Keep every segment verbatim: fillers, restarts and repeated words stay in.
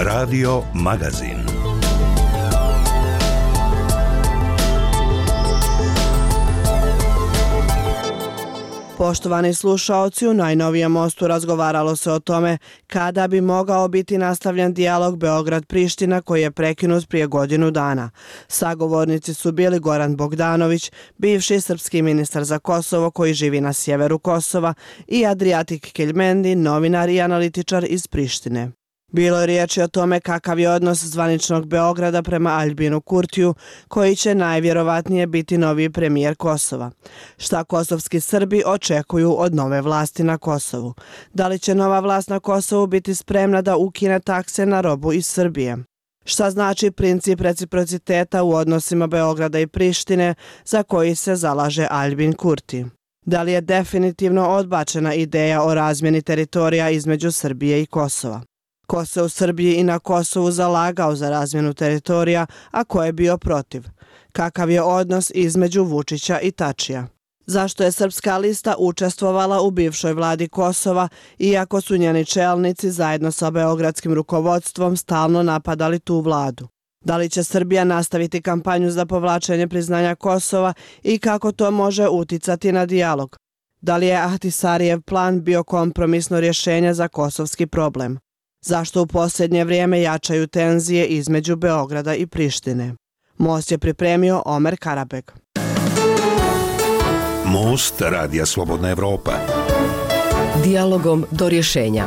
Radio Magazin. Poštovani slušaoci, u najnovijem mostu razgovaralo se o tome kada bi mogao biti nastavljen dijalog Beograd-Priština koji je prekinut prije godinu dana. Sagovornici su bili Goran Bogdanović, bivši srpski ministar za Kosovo koji živi na sjeveru Kosova, i Adriatik Keljmendi, novinar i analitičar iz Prištine. Bilo je riječi o tome kakav je odnos zvaničnog Beograda prema Aljbinu Kurtiju, koji će najvjerovatnije biti novi premijer Kosova. Šta kosovski Srbi očekuju od nove vlasti na Kosovu? Da li će nova vlast na Kosovu biti spremna da ukine takse na robu iz Srbije? Šta znači princip reciprociteta u odnosima Beograda i Prištine za koji se zalaže Aljbin Kurti? Da li je definitivno odbačena ideja o razmjeni teritorija između Srbije i Kosova? Ko se u Srbiji i na Kosovu zalagao za razmjenu teritorija, a ko je bio protiv? Kakav je odnos između Vučića i Tačija? Zašto je Srpska lista učestvovala u bivšoj vladi Kosova, iako su njeni čelnici zajedno sa beogradskim rukovodstvom stalno napadali tu vladu? Da li će Srbija nastaviti kampanju za povlačenje priznanja Kosova i kako to može uticati na dijalog? Da li je Ahtisarijev plan bio kompromisno rješenje za kosovski problem? Zašto u posljednje vrijeme jačaju tenzije između Beograda i Prištine? Most je pripremio Omer Karabeg. Most Radija Slobodna Evropa. Dijalogom do rješenja.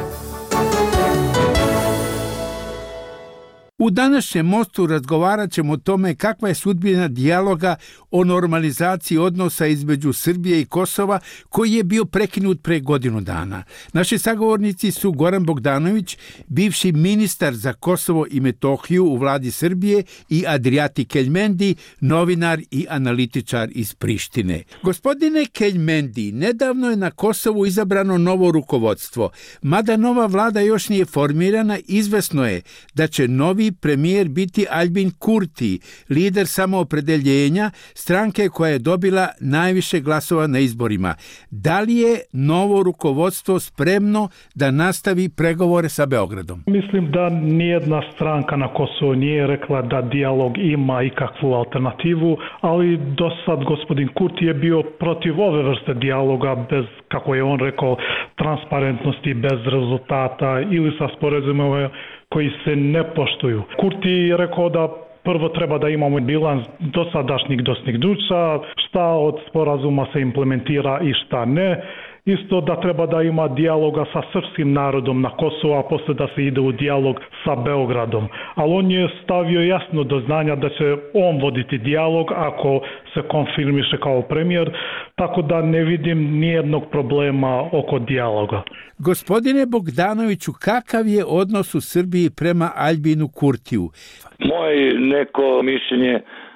U današnjem mostu razgovarat ćemo o tome kakva je sudbina dijaloga o normalizaciji odnosa između Srbije i Kosova koji je bio prekinut pre godinu dana. Naši sagovornici su Goran Bogdanović, bivši ministar za Kosovo i Metohiju u vladi Srbije, i Adriatik Keljmendi, novinar i analitičar iz Prištine. Gospodine Keljmendi, nedavno je na Kosovu izabrano novo rukovodstvo. Mada nova vlada još nije formirana, izvesno je da će novi premijer biti Aljbin Kurti, lider samoopredeljenja, stranke koja je dobila najviše glasova na izborima. Da li je novo rukovodstvo spremno da nastavi pregovore sa Beogradom? Mislim da nijedna stranka na Kosovu nije rekla da dijalog ima ikakvu alternativu, ali do sad gospodin Kurti je bio protiv ove vrste dijaloga bez, kako je on rekao, transparentnosti, bez rezultata ili sa sporazumima koji se ne poštuju. Kurti je rekao da prvo treba da imamo bilans dosadašnjih dostignuća, šta od sporazuma se implementira i šta ne. Isto da treba da ima dijaloga sa srpskim narodom na Kosovu, a posle da se ide u dijalog sa Beogradom. Ali on je stavio jasno do znanja da će on voditi dijalog ako se konfirmiše kao premijer, tako da ne vidim nijednog problema oko dijaloga. Gospodine Bogdanoviću, kakav je odnos u Srbiji prema Aljbinu Kurtiju? Moje neko mišljenje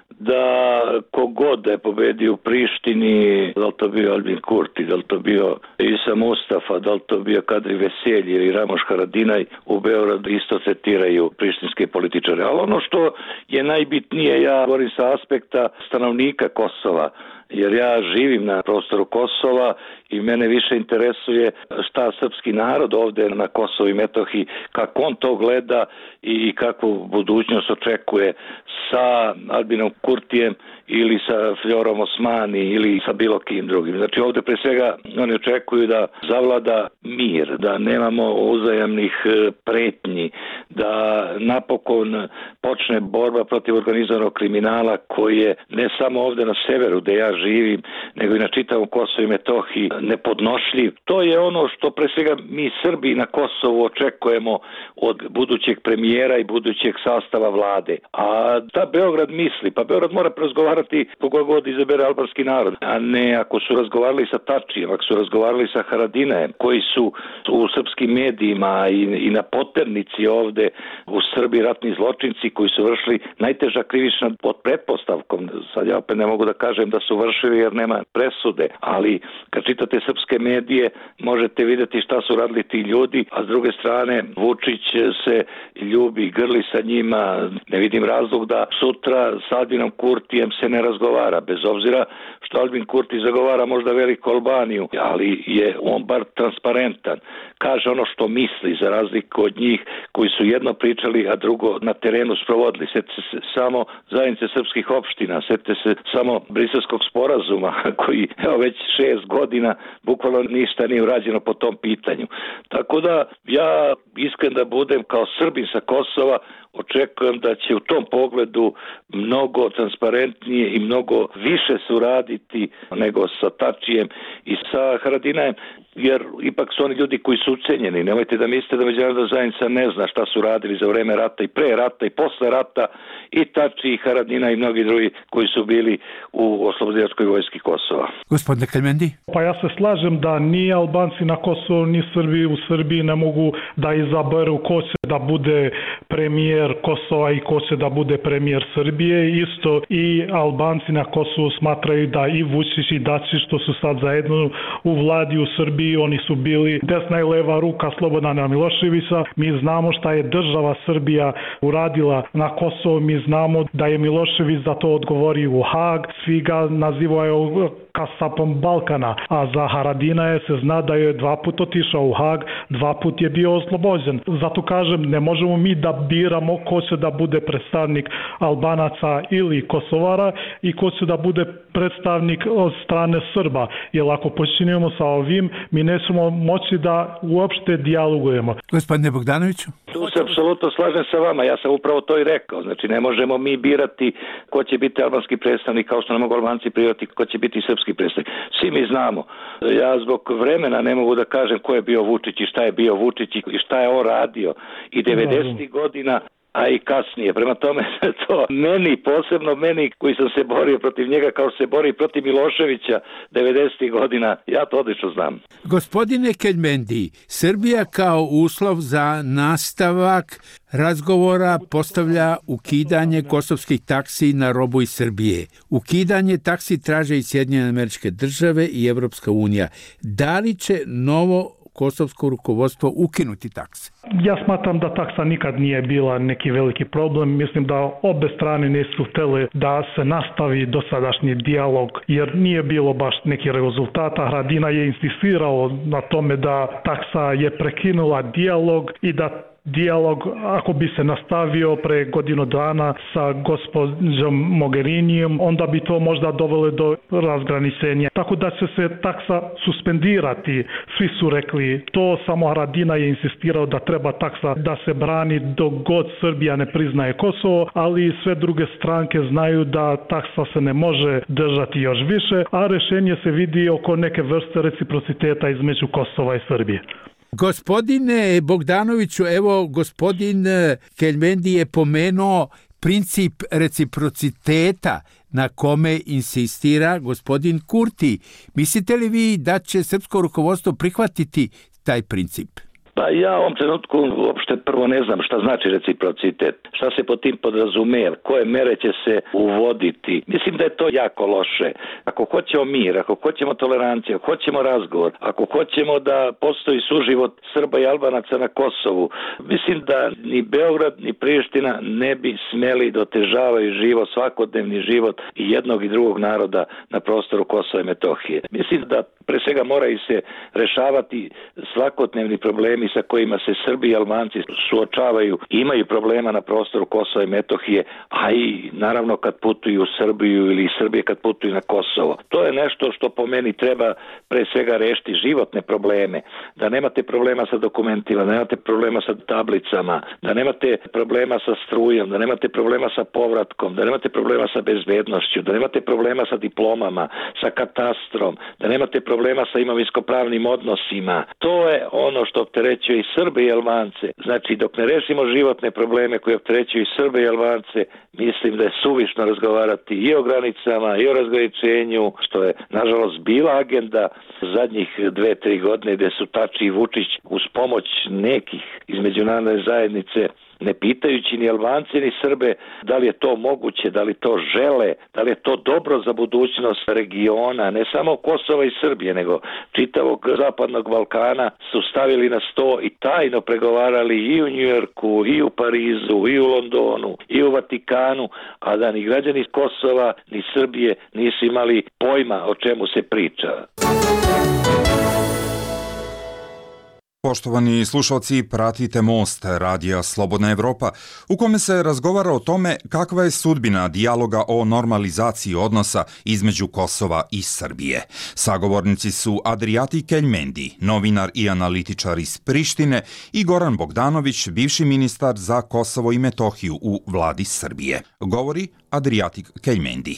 da kogod da je pobedio u Prištini, da li to bio Aljbin Kurti, da li to bio Isa Mustafa, da li to bio Kadri Veselji ili Ramoš Haradinaj, u Beogradu isto tretiraju prištinske političare. Ali ono što je najbitnije, ja govorim sa aspekta stanovnika Kosova, jer ja živim na prostoru Kosova i mene više interesuje šta srpski narod ovdje na Kosovu i Metohiji, kako on to gleda i kakvu budućnost očekuje sa Aljbinom Kurtijem ili sa Fljorom Osmani ili sa bilo kim drugim. Znači ovdje pre svega oni očekuju da zavlada mir, da nemamo uzajamnih pretnji, da napokon počne borba protiv organizovanog kriminala koji je ne samo ovdje na severu gdje ja živim, nego i na čitavom Kosovu i Metohiji nepodnošljiv. To je ono što pre svega mi Srbi na Kosovu očekujemo od budućeg premijera i budućeg sastava vlade. A da Beograd misli, pa Beograd mora razgovarati koga god izabere albanski narod, a ne ako su razgovarali sa Tačijem, ako su razgovarali sa Haradinajem, koji su u srpskim medijima i, i na poternici ovde u Srbiji ratni zločinci koji su vršili najteža krivična pod pretpostavkom. Sad ja opet ne mogu da kažem da su vršili jer nema presude, ali kad čitate srpske medije možete vidjeti šta su radili ti ljudi, a s druge strane Vučić se ljubi, grli sa njima. Ne vidim razlog da sutra s Aljbinom Kurtijem se se ne razgovara, bez obzira što Albin Kurti zagovara možda veliku Albaniju, ali je on bar transparentan. Kaže ono što misli, za razliku od njih koji su jedno pričali, a drugo na terenu sprovodili. Sjetite se samo zajednice srpskih opština, sjetite se samo Briselskog sporazuma koji evo već šest godina bukvalno ništa nije urađeno po tom pitanju. Tako da ja iskren da budem kao Srbin sa Kosova, očekujem da će u tom pogledu mnogo transparentnije i mnogo više suraditi nego sa Tačijem i sa Haradinajem, jer ipak su oni ljudi koji su ucenjeni. Nemojte da mislite da međunarodna zajednica ne zna šta su radili za vreme rata i pre rata i posle rata i Tači i Haradina i mnogi drugi koji su bili u oslobodilačkoj vojski Kosova. Gospodine Kelmendi? Pa ja se slažem da ni Albanci na Kosovu ni Srbi u Srbiji ne mogu da izaberu ko će da bude premijer Kosova i ko će da bude premijer Srbije. Isto i Albanci na Kosovu smatraju da i Vučić i Dačić što su sad zajedno u vladi u Srbiji, oni su bili desna i leva ruka Slobodana Miloševića. Mi znamo šta je država Srbija uradila na Kosovu, mi znamo da je Milošević za to odgovorio u Hag, svi ga nazivaju kasapom Balkana, a za Haradinaja se zna da je dva put otišao u Hag, dva put je bio oslobođen. Zato kažem, ne možemo mi da biramo ko će da bude predstavnik Albanaca ili Kosovara i ko će da bude predstavnik od strane Srba. Jer ako počinjemo sa ovim, mi nećemo moći da uopšte dijalogujemo. Gospodine Bogdanoviću? Tu se apsolutno slažem sa vama, ja sam upravo to i rekao. Znači, ne možemo mi birati ko će biti albanski predstavnik, kao što ne mogu Albanci birati ko će biti srpski predstavnik. Svi mi znamo. Ja zbog vremena ne mogu da kažem ko je bio Vučić i šta je bio Vučić i šta je on radio i devedesetih godina, a i kasnije. Prema tome, to meni, posebno meni koji sam se borio protiv njega kao se bori protiv Miloševića devedesetih godina, ja to odlično znam. Gospodine Kelmendi, Srbija kao uslov za nastavak razgovora postavlja ukidanje kosovskih taksi na robu iz Srbije. Ukidanje taksi traže i Sjedinjene Američke Države i Evropska unija. Da li će novo kosovsko rukovodstvo ukinuti takse? Ja smatram da taksa nikad nije bila neki veliki problem. Mislim da obe strane nisu htjele da se nastavi dosadašnji dijalog, jer nije bilo baš neki rezultata. Haradinaj je insistirao na tome da taksa je prekinula dijalog i da dijalog, ako bi se nastavio pre godinu dana sa gospođom Mogherinijem, onda bi to možda dovelo do razgraničenja. Tako da će se taksa suspendirati. Svi su rekli to, samo Haradinaj je insistirao da treba taksa da se brani dok god Srbija ne priznaje Kosovo, ali sve druge stranke znaju da taksa se ne može držati još više, a rešenje se vidi oko neke vrste reciprociteta između Kosova i Srbije. Gospodine Bogdanoviću, evo gospodin Kelmendi je pomenuo princip reciprociteta na kome insistira gospodin Kurti. Mislite li vi da će srpsko rukovodstvo prihvatiti taj princip? Pa ja u ovom trenutku uopšte prvo ne znam šta znači reciprocitet, šta se pod tim podrazumeva, koje mere će se uvoditi. Mislim da je to jako loše. Ako hoćemo mir, ako hoćemo toleranciju, ako hoćemo razgovor, ako hoćemo da postoji suživot Srba i Albanaca na Kosovu, mislim da ni Beograd ni Priština ne bi smeli da otežavaju život, svakodnevni život i jednog i drugog naroda na prostoru Kosova i Metohije. Mislim da pre svega moraju se rešavati svakodnevni problemi sa kojima se Srbi i Albanci suočavaju i imaju problema na prostoru Kosova i Metohije, a i naravno kad putuju u Srbiju ili Srbije kad putuju na Kosovo. To je nešto što po meni treba pre svega rešiti životne probleme. Da nemate problema sa dokumentima, da nemate problema sa tablicama, da nemate problema sa strujom, da nemate problema sa povratkom, da nemate problema sa bezbednošću, da nemate problema sa diplomama, sa katastrom, da nemate problema sa imovinsko-pravnim odnosima. To je ono što opterećuje i Srbe i Albance. Znači, dok ne rešimo životne probleme koje opterećuju i Srbe i Albance, mislim da je suvišno razgovarati i o granicama, i o razgraničenju, što je, nažalost, bila agenda zadnjih dve, tri godine gde su Tači i Vučić uz pomoć nekih iz međunarodne zajednice ne pitajući ni Albance ni Srbe da li je to moguće, da li to žele, da li je to dobro za budućnost regiona, ne samo Kosova i Srbije, nego čitavog zapadnog Balkana, su stavili na sto i tajno pregovarali i u Njujorku, i u Parizu, i u Londonu, i u Vatikanu, a da ni građani Kosova ni Srbije nisu imali pojma o čemu se priča. Poštovani slušalci, pratite Most, radija Slobodna Evropa, u kome se razgovara o tome kakva je sudbina dijaloga o normalizaciji odnosa između Kosova i Srbije. Sagovornici su Adriati Keljmendi, novinar i analitičar iz Prištine, i Goran Bogdanović, bivši ministar za Kosovo i Metohiju u vladi Srbije. Govori Adriati Keljmendi.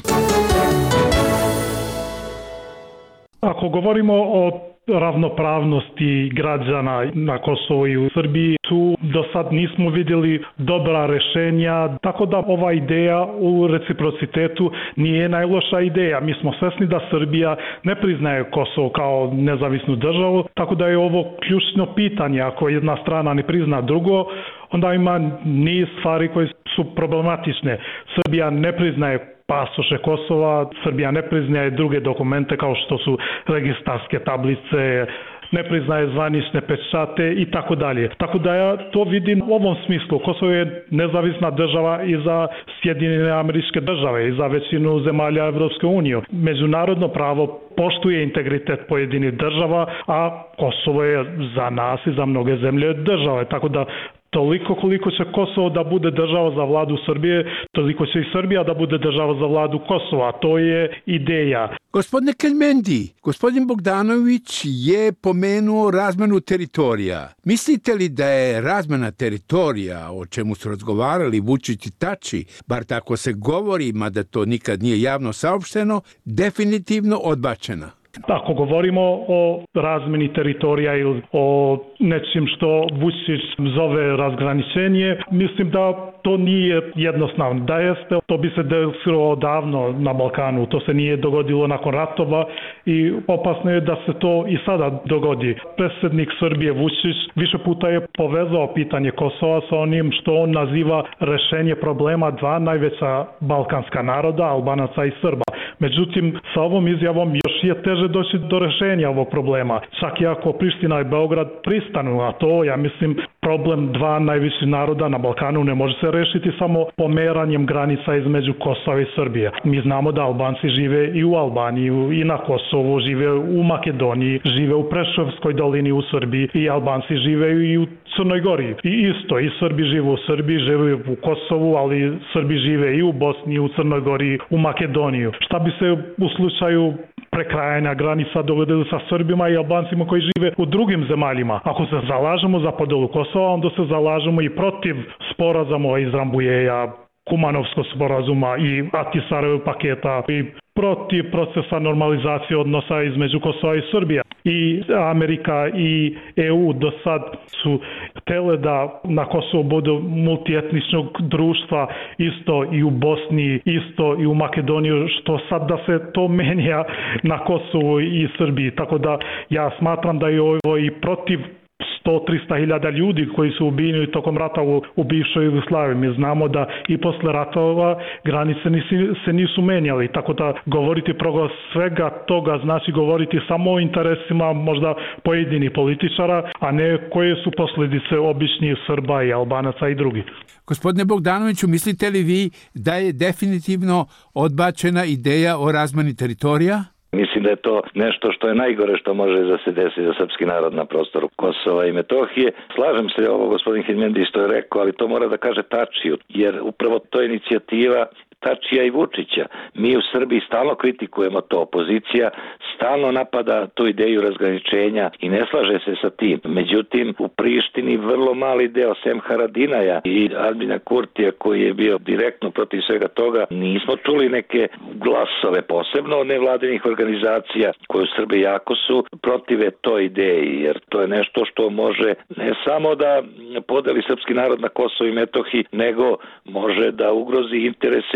Ako govorimo o ravnopravnosti građana na Kosovu i u Srbiji, tu do sad nismo vidjeli dobra rešenja, tako da ova ideja u reciprocitetu nije najloša ideja. Mi smo svesni da Srbija ne priznaje Kosovo kao nezavisnu državu, tako da je ovo ključno pitanje. Ako jedna strana ne prizna drugo, onda ima niz stvari koje su problematične. Srbija ne priznaje pasoše Kosova, Srbija ne priznaje druge dokumente kao što su registarske tablice, ne priznaje zvanične pečate i tako dalje. Tako da ja to vidim u ovom smislu. Kosovo je nezavisna država i za Sjedinjene Američke Države i za većinu zemalja Evropske unije. Međunarodno pravo poštuje integritet pojedinih država, a Kosovo je za nas i za mnoge zemlje države. Tako da toliko koliko će Kosovo da bude država za vladu Srbije, toliko će i Srbija da bude država za vladu Kosova. To je ideja. Gospodine Keljmendi, gospodin Bogdanović je pomenuo razmenu teritorija. Mislite li da je razmena teritorija, o čemu su razgovarali Vučić i Tači, bar tako se govori, mada to nikad nije javno saopšteno, definitivno odbačena? Ako govorimo o razmeni teritorija ili o nečim što Vučić zove razgraničenje, mislim da to nije jednostavno. Da jeste, to bi se desilo odavno na Balkanu. To se nije dogodilo nakon ratova i opasno je da se to i sada dogodi. Predsjednik Srbije Vučić više puta je povezao pitanje Kosova sa onim što on naziva rešenje problema dva najveća balkanska naroda, Albanaca i Srba. Međutim, sa ovom izjavom još je teže doći do rešenja ovog problema. Čak i ako Priština i Beograd pristanu, a to, ja mislim, problem dva najviših naroda na Balkanu ne može se rešiti samo pomeranjem granica između Kosova i Srbije. Mi znamo da Albanci žive i u Albaniji i na Kosovu, žive u Makedoniji, žive u Preševskoj dolini u Srbiji i Albanci žive i u Crnoj Gori. I isto, i Srbi žive u Srbiji, žive u Kosovu, ali Srbi žive i u Bosni, u Crnoj Gori, u Makedoniju. Šta bi se u slučaju prekrajanja granica dogodilo sa Srbima i Albancima koji žive u drugim zemaljima? Ako se zalažemo za podelu Kosova, onda se zalažemo i protiv sporazuma iz Rambujeva, Kumanovskog sporazuma i Ahtisaarevog paketa i protiv procesa normalizacije odnosa između Kosova i Srbije. I Amerika i E U do sad su htjele da na Kosovu bude multietničnog društva, isto i u Bosni, isto i u Makedoniju, što sad da se to menja na Kosovu i Srbiji. Tako da ja smatram da je ovo i protiv sto do trista hiljada ljudi koji su ubijeni tokom rata u, u bivšoj Jugoslaviji. Mi znamo da i posle ratova granice nisi, se nisu menjali, tako da govoriti progo svega toga znači govoriti samo o interesima možda pojedinih političara, a ne koje su posljedice običnih Srba i Albanaca i drugih. Gospodine Bogdanoviću, mislite li vi da je definitivno odbačena ideja o razmeni teritorija? Mislim da je to nešto što je najgore što može da se desi za srpski narod na prostoru Kosova i Metohije. Slažem se ovo gospodin Keljmendi što je rekao, ali to mora da kaže Tačiju, jer upravo to je inicijativa Tačija i Vučića. Mi u Srbiji stalno kritikujemo to, opozicija stalno napada tu ideju razgraničenja i ne slaže se sa tim. Međutim, u Prištini vrlo mali deo sem Haradinaja i Albina Kurtija koji je bio direktno protiv svega toga, nismo čuli neke glasove, posebno od nevladinih organizacija koje u Srbiji jako su protive toj ideji, jer to je nešto što može ne samo da podeli srpski narod na Kosovo i Metohiji, nego može da ugrozi interese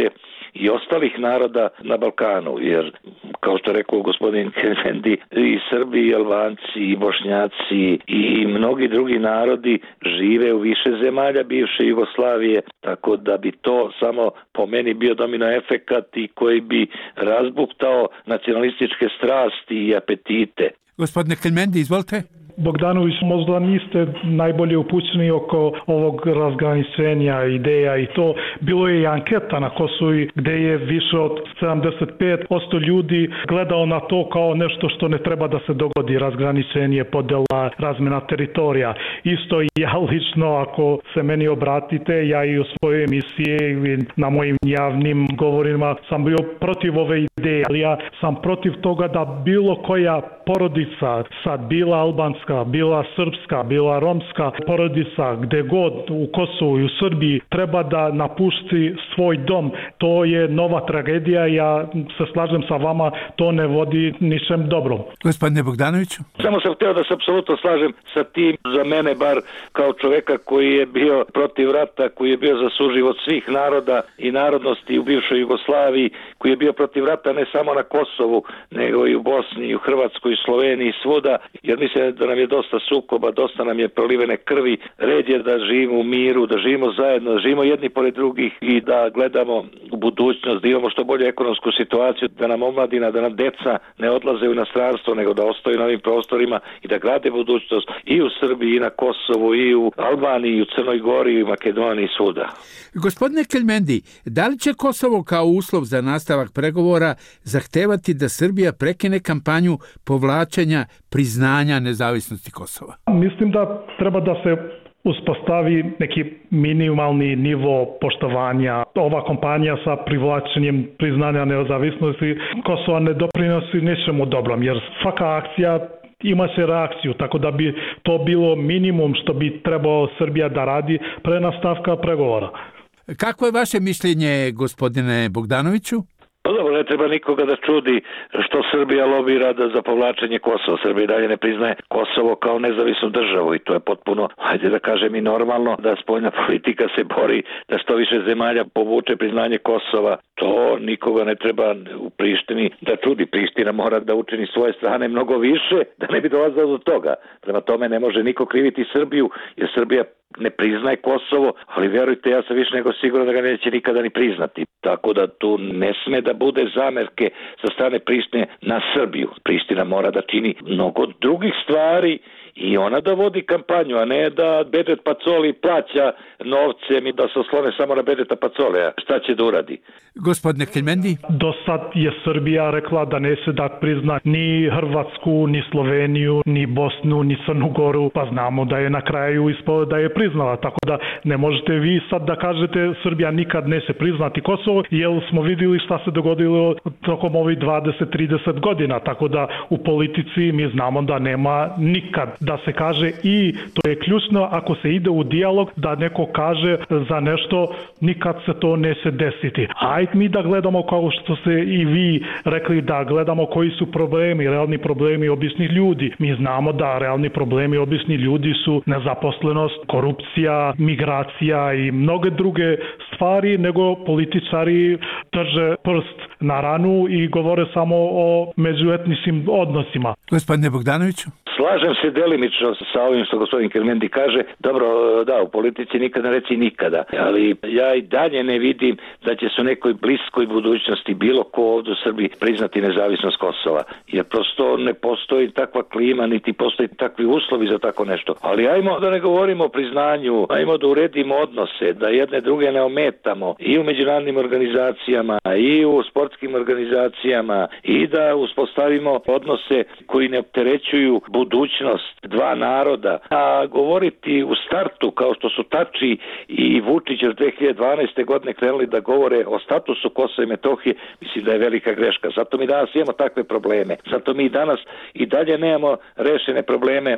i ostalih naroda na Balkanu, jer kao što rekao gospodin Kelmendi, i Srbi, i Albanci, i Bošnjaci, i mnogi drugi narodi žive u više zemalja bivše Jugoslavije, tako da bi to samo po meni bio domino efekat i koji bi razbuktao nacionalističke strasti i apetite. Gospodine Kelmendi, izvolite. Bogdanović, možda niste najbolje upućeni oko ovog razgraničenja ideja i to. Bilo je i anketa na Kosovu gde je više od sedamdeset pet posto ljudi gledao na to kao nešto što ne treba da se dogodi, razgraničenje, podela, razmena teritorija. Isto ja lično, ako se meni obratite, ja i u svojoj emisiji ili na mojim javnim govorima sam bio protiv ove ideje, ali ja sam protiv toga da bilo koja porodica, sad bila albanska, bila srpska, bila romska porodica, gde god u Kosovu i u Srbiji treba da napusti svoj dom. To je nova tragedija, ja se slažem sa vama, to ne vodi ničem dobrom. Gospodine Bogdanoviću? Samo sam htio da se apsolutno slažem sa tim, za mene bar kao čoveka koji je bio protiv rata, koji je bio za suživot svih naroda i narodnosti u bivšoj Jugoslaviji, koji je bio protiv rata ne samo na Kosovu, nego i u Bosni, i u Hrvatskoj, i Sloveniji, i svuda, jer mislim da nam je dosta sukoba, dosta nam je prolivene krvi. Red je da živimo u miru, da živimo zajedno, da živimo jedni pored drugih i da gledamo u budućnost, da imamo što bolju ekonomsku situaciju, da nam omladina, da nam deca ne odlaze u inostranstvo, nego da ostaju na ovim prostorima i da grade budućnost i u Srbiji, i na Kosovu, i u Albaniji, i u Crnoj Gori, i u Makedoniji, i svuda. Gospodine Kelmendi, da li će Kosovo kao uslov za nastavak pregovora zahtevati da Srbija prekine kampanju povlačenja priznanja nezavisnosti Kosova? Mislim da treba da se uspostavi neki minimalni nivo poštovanja. Ova kompanija sa privlačenjem priznanja nezavisnosti Kosova ne doprinosi ničemu dobrom, jer svaka akcija ima se reakciju, tako da bi to bilo minimum što bi trebao Srbija da radi pre nastavka pregovora. Kako je vaše mišljenje, gospodine Bogdanoviću? Pa dobro, ne treba nikoga da čudi što Srbija lobira da za povlačenje Kosova. Srbija dalje ne priznaje Kosovo kao nezavisnu državu i to je potpuno, hajde da kažem, i normalno da spoljna politika se bori da što više zemalja povuče priznanje Kosova. To nikoga ne treba u Prištini da čudi. Priština mora da učini svoje strane mnogo više da ne bi dolazilo do toga. Prema tome ne može niko kriviti Srbiju, jer Srbija ne priznaje Kosovo, ali vjerujte, ja sam više nego siguran da ga neće nikada ni priznati. Tako da tu ne sme da bude zamerke sa strane Prištine na Srbiju. Priština mora da čini mnogo drugih stvari i ona da vodi kampanju, a ne da Bedžet Pacoli plaća novcem i da se oslone samo na Bedžeta Pacolija. Šta će da uradi? Gospodine Kelmendi? Do sad je Srbija rekla da neće da prizna ni Hrvatsku, ni Sloveniju, ni Bosnu, ni Crnu Goru, pa znamo da je na kraju ispalo da je priznala. Tako da ne možete vi sad da kažete Srbija nikad neće priznati Kosovo, jer smo vidjeli šta se dogodilo tokom ovih dvadeset do trideset godina. Tako da u politici mi znamo da nema nikad da se kaže, i to je ključno ako se ide u dijalog, da neko kaže za nešto, nikad se to neće desiti. Ajde mi da gledamo, kao što ste i vi rekli, da gledamo koji su problemi, realni problemi običnih ljudi. Mi znamo da realni problemi običnih ljudi su nezaposlenost, korupcija, migracija i mnoge druge stvari, nego političari drže prst na ranu i govore samo o međuetničkim odnosima. Gospodine Bogdanoviću? Slažem se delimično sa ovim što gospodin Kelmendi kaže. Dobro, da, u politici nikada ne reci nikada, ali ja i dalje ne vidim da će se u nekoj bliskoj budućnosti bilo ko ovdje u Srbiji priznati nezavisnost Kosova, jer prosto ne postoji takva klima, niti postoji takvi uslovi za tako nešto. Ali ajmo da ne govorimo o priznanju, ajmo da uredimo odnose, da jedne druge ne ometamo i u međunarodnim organizacijama, i u sportskim organizacijama, i da uspostavimo odnose koji ne opterećuju budućnost dva naroda. A govoriti u startu, kao što su Tači i Vučić od dve hiljade dvanaeste godine krenuli da govore o statusu Kosova i Metohije, mislim da je velika greška. Zato mi danas imamo takve probleme. Zato mi danas i dalje nemamo rešene probleme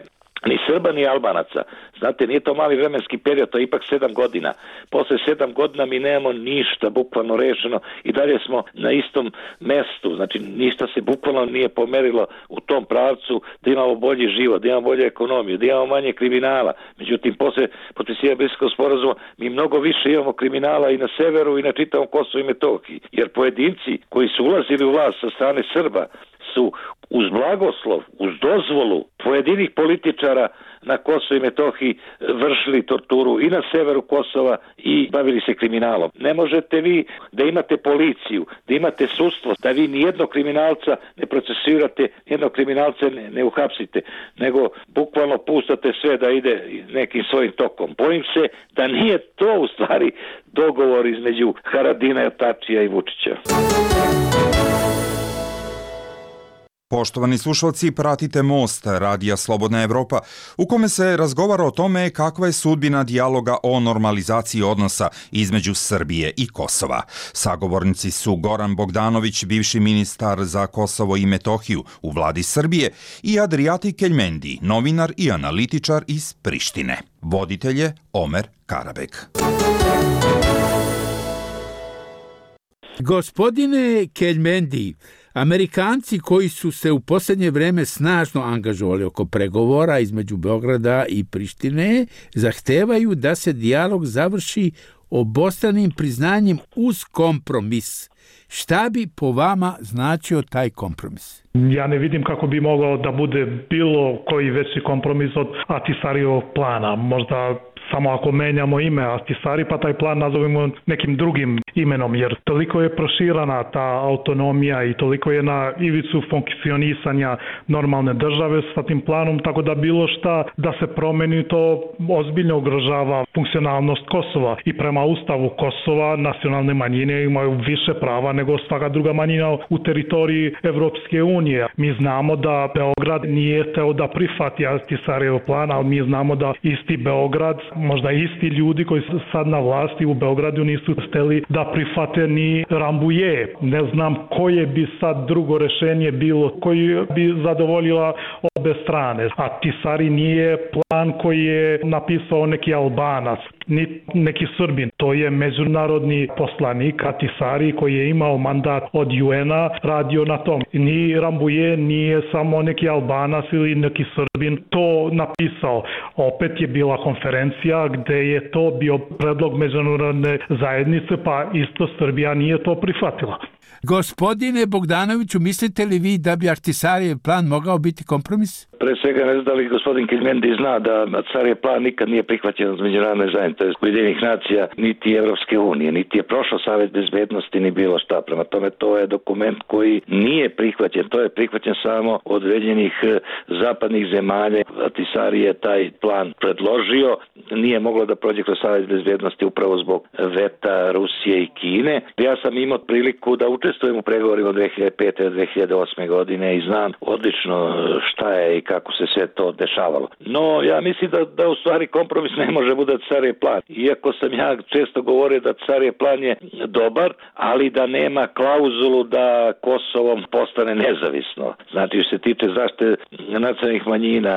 ni Srba ni Albanaca. Znate, nije to mali vremenski period, to je ipak sedam godina. Posle sedam godina mi nemamo ništa bukvalno rešeno i dalje smo na istom mestu. Znači, ništa se bukvalno nije pomerilo u tom pravcu da imamo bolji život, da imamo bolju ekonomiju, da imamo manje kriminala. Međutim, posle potpisivanja Briselskog sporazuma mi mnogo više imamo kriminala i na severu i na čitavom Kosovu i Metohiji. Jer pojedinci koji su ulazili u vlast sa strane Srba su uz blagoslov, uz dozvolu pojedinih političara na Kosovu i Metohiji vršili torturu i na severu Kosova i bavili se kriminalom. Ne možete vi da imate policiju, da imate sudstvo, da vi nijednog kriminalca ne procesuirate, nijednog kriminalca ne, ne uhapsite, nego bukvalno pustate sve da ide nekim svojim tokom. Bojim se da nije to u stvari dogovor između Haradinaja, Tačija i Vučića. Poštovani slušalci, pratite Most, radija Slobodna Evropa, u kome se razgovara o tome kakva je sudbina dijaloga o normalizaciji odnosa između Srbije i Kosova. Sagovornici su Goran Bogdanović, bivši ministar za Kosovo i Metohiju u vladi Srbije, i Adrijati Keljmendi, novinar i analitičar iz Prištine. Voditelj je Omer Karabek. Gospodine Keljmendi, Amerikanci koji su se u posljednje vreme snažno angažovali oko pregovora između Beograda i Prištine zahtevaju da se dijalog završi obostranim priznanjem uz kompromis. Šta bi po vama značio taj kompromis? Ja ne vidim kako bi mogao da bude bilo koji veći kompromis od Ahtisarijevog plana. Možda samo ako menjamo ime Ahtisari, pa taj plan nazovemo nekim drugim imenom, jer toliko je proširana ta autonomija i toliko je na ivicu funkcionisanja normalne države sa tim planom, tako da bilo šta da se promeni, to ozbiljno ugrožava funkcionalnost Kosova. I prema Ustavu Kosova nacionalne manjine imaju više prava nego svaka druga manjina u teritoriji Evropske unije. Mi znamo da Beograd nije teo da prihvati Ahtisarijev plan, ali mi znamo da isti Beograd, možda isti ljudi koji su sad na vlasti u Beogradu nisu hteli da prihvate ni Rambuje. Ne znam koje bi sad drugo rešenje bilo koji bi zadovoljila obe strane. Ahtisari nije plan koji je napisao neki Albanac, ni neki Srbin. To je međunarodni poslanik Ahtisari koji je imao mandat od U N-a, radio na tom. Ni Rambuje nije samo neki Albanac ili neki Srbin to napisao. Opet je bila konferencija gde je to bio predlog međunarodne zajednice, pa isto Srbija nije to prihvatila. Gospodine Bogdanoviću, mislite li vi da bi Ahtisarijev plan mogao biti kompromis? Pre svega ne znam da li gospodin Keljmendi zna da Ahtisarijev plan nikad nije prihvaćen od međunarodne zajednice Ujedinjenih nacija, niti Evropske unije, niti je prošao Savet bezbednosti, ni bilo šta. Prema tome, to je dokument koji nije prihvaćen, to je prihvaćen samo od određenih zapadnih zemalja. Ahtisari je taj plan predložio, nije moglo da prođe kroz Savet bezbednosti upravo zbog veta Rusije i Kine. Ja sam imao priliku da učestvujem u pregovorima od dve hiljade pete do dve hiljade osme godine i znam odlično šta je i kako se sve to dešavalo. No, ja mislim da, da u stvari kompromis ne može bude Ahtisarijev plan. Iako sam ja često govorio da Ahtisarijev plan je dobar, ali da nema klauzulu da Kosovo postane nezavisno. Znači, što se tiče zaštite nacionalnih manjina,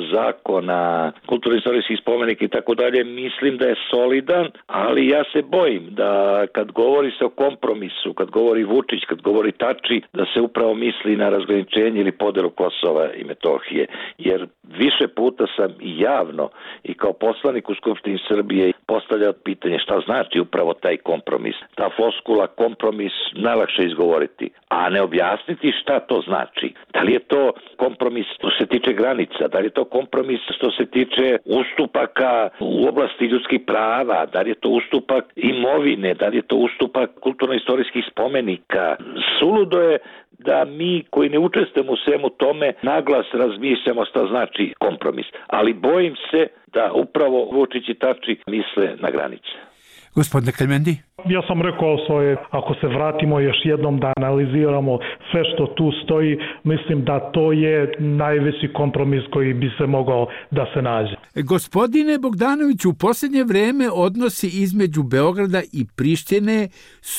zakona, kulturno-istorijskih spomenika i tako dalje, mislim da je solidan, ali ja se bojim da kad govori se o kompromisu, kad govori Vučić, kad govori Tači, da se upravo misli na razgraničenje ili podelu Kosova i Metohije. Jer više puta sam i javno i kao poslanik u Skupštini Srbije postavljao pitanje šta znači upravo taj kompromis. Ta floskula kompromis najlakše izgovoriti, a ne objasniti šta to znači. Da li je to kompromis što se tiče granica, da li je to kompromis što se tiče ustupaka u oblasti ljudskih prava, da li je to ustupak imovine, da li je to ustupak kulturno-istorijskih spomenika. Suludo je da mi koji ne učestvujemo u svemu tome naglas razmišljamo šta znači kompromis. Ali bojim se da upravo Vučić i Tači misle na granice. Gospodine Keljmendi? Ja sam rekao svoje, ako se vratimo još jednom da analiziramo sve što tu stoji, mislim da to je najveći kompromis koji bi se mogao da se nađe. Gospodine Bogdanoviću, u posljednje vreme odnosi između Beograda i Prištine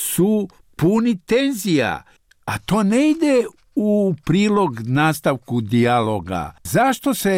su puni tenzija, a to ne ide u prilog nastavku dijaloga. Zašto se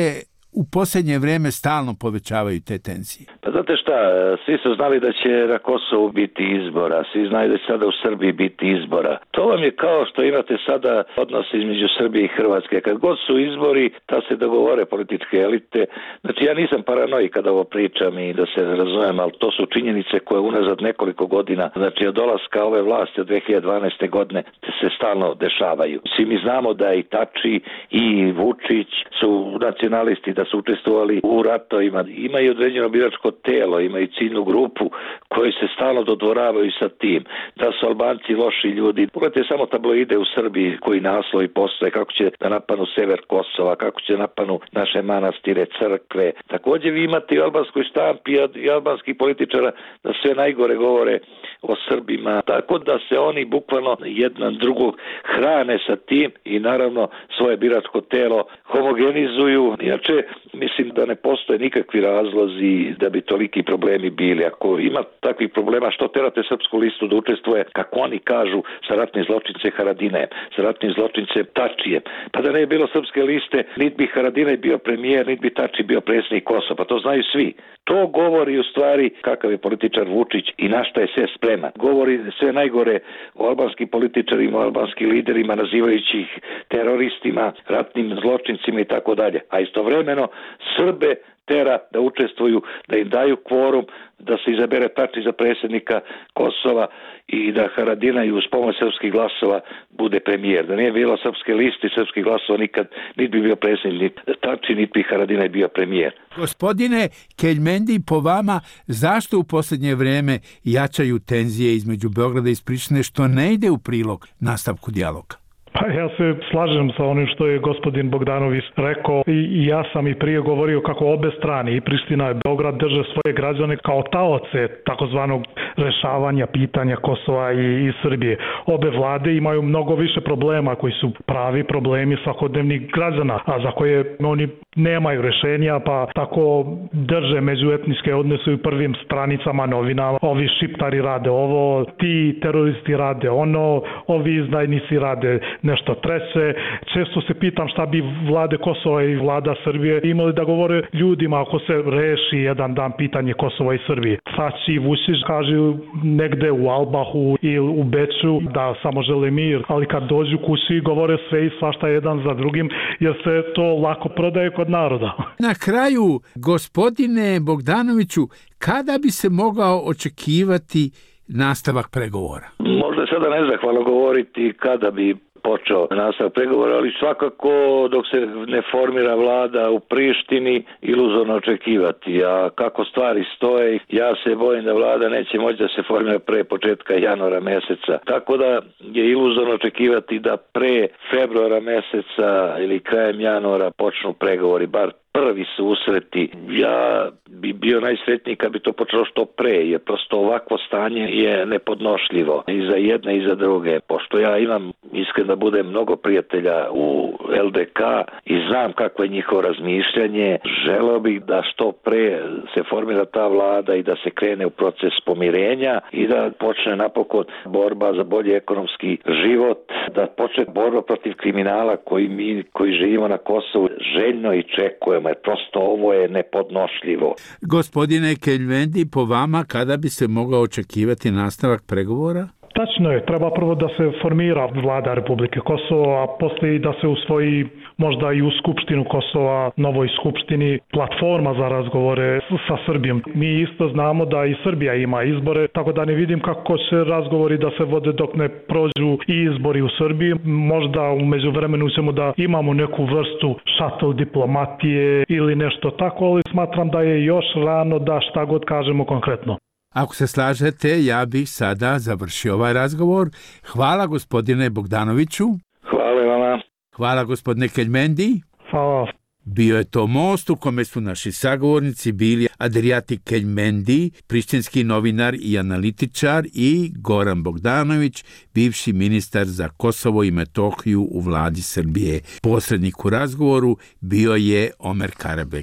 u posljednje vrijeme stalno povećavaju te tenzije? Pa znate šta, svi su znali da će na Kosovu biti izbora, svi znaju da će sada u Srbiji biti izbora. To vam je kao što imate sada odnos između Srbije i Hrvatske. Kad god su izbori, ta se dogovore političke elite. Znači ja nisam paranoik kada ovo pričam i da se razumem, ali to su činjenice koje unazad nekoliko godina, znači od dolaska ove vlasti od dve hiljade dvanaeste. godine se stalno dešavaju. Svi mi znamo da i Tači i Vučić su nacionalisti, da su učestvovali u ratovima, imaju određeno biračko telo, imaju ciljnu grupu koji se stalno dodvoravaju sa tim, da su Albanci loši ljudi. Pogledajte samo tabloide u Srbiji koji naslovi postoje, kako će da napanu sever Kosova, kako će da napanu naše manastire, crkve. Također vi imate u albanskoj štampi i albanskih političara da sve najgore govore o Srbima, tako da se oni bukvalno jedan drugog hrane sa tim i naravno svoje biračko telo homogenizuju. Inače, mislim da ne postoje nikakvi razlozi da bi toliki problemi bili. Ako ima takvih problema, što terate Srpsku listu da učestvuje, kako oni kažu, sa ratnim zločince Haradinajem, sa ratnim zločince Tačijem? Pa da ne je bilo Srpske liste, niti bi Haradinaj bio premijer, niti bi Tači bio predsjednik Kosova. Pa to znaju svi. To govori u stvari kakav je političar Vučić i na šta je sve spreman. Govori sve najgore o albanskim političarima, o albanskim liderima, nazivajući ih teroristima, ratnim zločincima i tako dalje. A istovremeno Srbe tera da učestvuju, da im daju kvorum, da se izabere Tači za predsjednika Kosova i da Haradinaj uz pomoć srpskih glasova bude premijer. Da nije bilo Srpske liste i srpskih glasova nikad niti bi bio predsjednik niti Tači, niti bi Haradinaj bio premijer. Gospodine Keljmendi, po vama, zašto u posljednje vrijeme jačaju tenzije između Beograda i Prištine, što ne ide u prilog nastavku dijaloga? Pa ja se slažem sa onim što je gospodin Bogdanović rekao i ja sam i prije govorio kako obe strane, i Priština i Beograd, drže svoje građane kao taoce takozvanog rešavanja pitanja Kosova i, i Srbije. Obe vlade imaju mnogo više problema koji su pravi problemi svakodnevnih građana, a za koje oni nemaju rešenja, pa tako drže međuetničke odnose u prvim stranicama novina. Ovi šiptari rade ovo, ti teroristi rade ono, ovi izdajnici rade nešto treće. Često se pitam šta bi vlade Kosova i vlada Srbije imali da govore ljudima ako se reši jedan dan pitanje Kosova i Srbije. Tači i Vučić kažu negde u Albahu i u Beču da samo žele mir, ali kad dođu kući govore sve i svašta jedan za drugim, jer se to lako prodaje kod naroda. Na kraju, gospodine Bogdanoviću, kada bi se mogao očekivati nastavak pregovora? Možda je sada nezahvalno govoriti kada bi počeo nastavak pregovora, ali svakako dok se ne formira vlada u Prištini, iluzorno očekivati. A kako stvari stoje, ja se bojim da vlada neće moći da se formira pre početka januara meseca. Tako da je iluzorno očekivati da pre februara meseca ili krajem januara počnu pregovori, bar prvi susreti. Ja bi bio najsretniji kad bi to počelo što pre, jer prosto ovakvo stanje je nepodnošljivo i za jedne i za druge. Pošto ja imam, iskren da budem, mnogo prijatelja u el de ka i znam kako je njihovo razmišljanje, želeo bih da što pre se formira ta vlada i da se krene u proces pomirenja i da počne napokon borba za bolji ekonomski život, da počne borba protiv kriminala koji mi koji živimo na Kosovu željno i čekujemo. Prosto ovo je nepodnošljivo. Gospodine Keljmendi, po vama kada bi se mogao očekivati nastavak pregovora? Tačno je, treba prvo da se formira vlada Republike Kosovo, a poslije i da se usvoji možda i u Skupštinu Kosova, novoj Skupštini, platforma za razgovore sa Srbijom. Mi isto znamo da i Srbija ima izbore, tako da ne vidim kako će razgovori da se vode dok ne prođu i izbori u Srbiji. Možda u međuvremenu ćemo da imamo neku vrstu šatl diplomatije ili nešto tako, ali smatram da je još rano da šta god kažemo konkretno. Ako se slažete, ja bih sada završio ovaj razgovor. Hvala gospodine Bogdanoviću. Hvala vama. Hvala gospodine Keljmendi. Hvala. Bio je to most u kome su naši sagovornici bili Adriati Keljmendi, prištinski novinar i analitičar, i Goran Bogdanović, bivši ministar za Kosovo i Metohiju u vladi Srbije. Posrednik u razgovoru bio je Omer Karabek.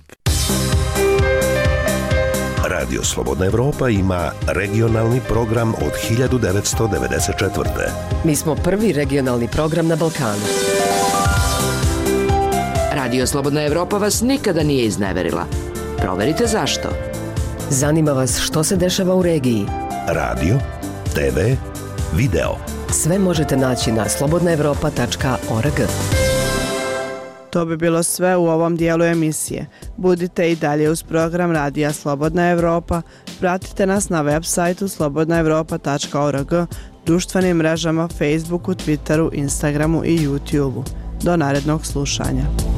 Radio Slobodna Evropa ima regionalni program od hiljadu devetsto devedeset četvrte. Mi smo prvi regionalni program na Balkanu. Radio Radio Slobodna Evropa vas nikada nije izneverila. Proverite zašto. Zanima vas što se dešava u regiji? Radio, te ve, video. Sve možete naći na slobodna evropa tačka org. To bi bilo sve u ovom dijelu emisije. Budite i dalje uz program Radija Slobodna Evropa. Pratite nas na web sajtu slobodna evropa tačka org, društvenim mrežama Facebooku, Twitteru, Instagramu i YouTubeu. Do narednog slušanja.